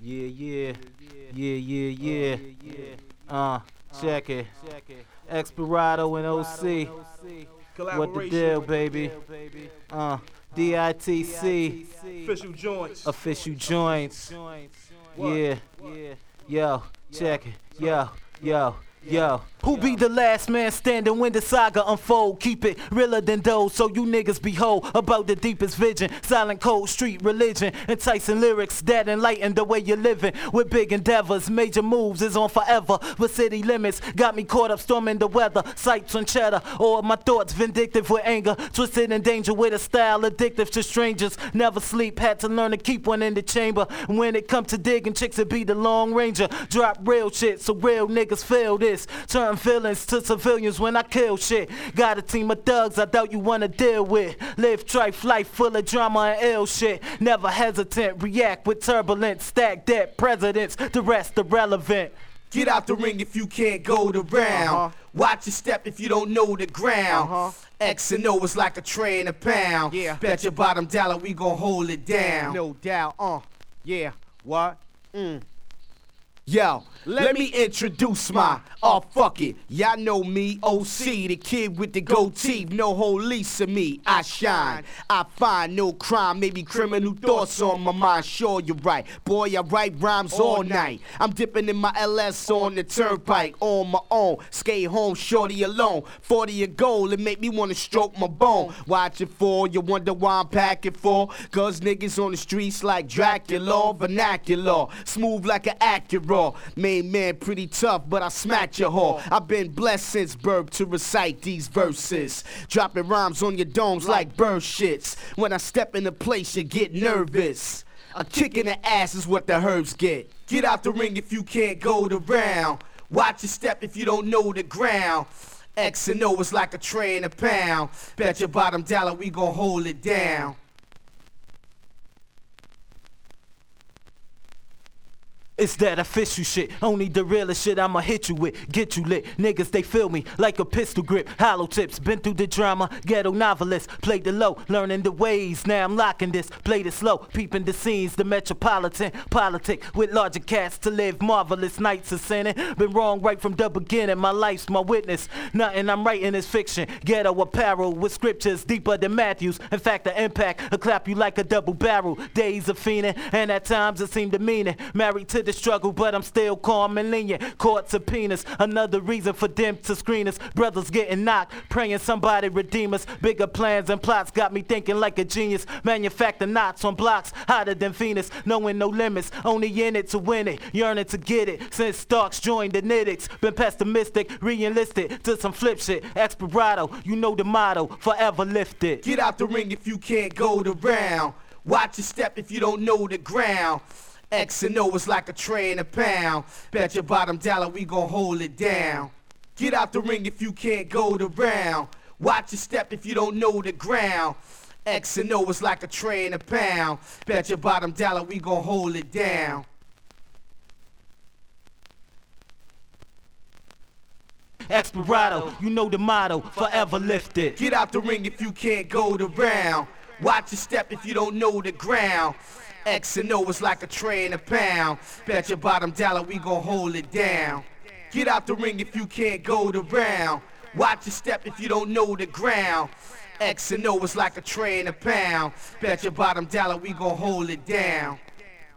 Check it. Experado and OC. What the deal, baby? DITC. Official joints. Official joints. Yeah. Yo, check it. Yo. Who be the last man standing when the saga unfold? Keep it realer than those, so you niggas behold about the deepest vision. Silent cold street religion, enticing lyrics that enlighten the way you're living. With big endeavors, major moves is on forever. But city limits got me caught up storming the weather. Sights on cheddar, or my thoughts vindictive with anger. Twisted in danger with a style addictive to strangers. Never sleep, had to learn to keep one in the chamber. When it come to digging chicks, it be the Long Ranger. Drop real shit so real niggas feel this. Turn villains to civilians when I kill shit. Got a team of thugs I doubt you wanna deal with. Live trife life full of drama and ill shit. Never hesitant, react with turbulence. Stack dead presidents, the rest irrelevant. Get out the ring if you can't go the round. Watch your step if you don't know the ground. X and O is like a tray and a pound. Bet your bottom dollar we gon' hold it down. No doubt. What? Yo, let me introduce my, fuck it, y'all know me, OC, the kid with the goatee, no whole lease of me, I shine, I find no crime, maybe criminal thoughts on my mind, sure you're right, boy I write rhymes all night, I'm dipping in my LS on the turnpike, on my own, skate home, shorty alone, 40 a goal, it make me wanna stroke my bone, watch it fall, you wonder why I'm packing for, cause niggas on the streets like Dracula, vernacular, smooth like an Acura. Main man pretty tough, but I smack your whore. I've been blessed since birth to recite these verses. Dropping rhymes on your domes like bird shits. When I step in a place, you get nervous. A kick in the ass is what the herbs get. Get out the ring if you can't go the round. Watch your step if you don't know the ground. X and O is like a tray and a pound. Bet your bottom dollar we gon' hold it down. It's that official shit, only the realest shit I'ma hit you with. Get you lit, niggas they feel me like a pistol grip. Hollow tips, been through the drama, ghetto novelist. Played the low, learning the ways, now I'm locking this. Played it slow, peeping the scenes, the metropolitan politic. With larger cats to live marvelous nights of sinning. Been wrong right from the beginning, my life's my witness. Nothing I'm writing is fiction, ghetto apparel with scriptures deeper than Matthew's. In fact the impact, will clap you like a double barrel. Days of fiending, and at times it seemed demeaning. Married to the struggle, but I'm still calm and lenient. Court subpoenas, another reason for them to screen us. Brothers getting knocked, praying somebody redeem us. Bigger plans and plots got me thinking like a genius. Manufacture knots on blocks hotter than Venus. Knowing no limits, only in it to win it. Yearning to get it, since Starks joined the Knicks. Been pessimistic, re-enlisted to some flip shit. Experado, you know the motto, forever lifted. Get out the ring if you can't go the round. Watch your step if you don't know the ground. X and O is like a tray and a pound. Bet your bottom dollar we gon' hold it down. Get out the ring if you can't go the round. Watch your step if you don't know the ground. X and O is like a tray and a pound. Bet your bottom dollar we gon' hold it down. Experado, you know the motto, forever lifted. Get out the ring if you can't go the round. Watch your step if you don't know the ground. X and O is like a tray and a pound. Bet your bottom dollar we gon' hold it down. Get out the ring if you can't go the round. Watch your step if you don't know the ground. X and O is like a tray and a pound. Bet your bottom dollar we gon' hold it down.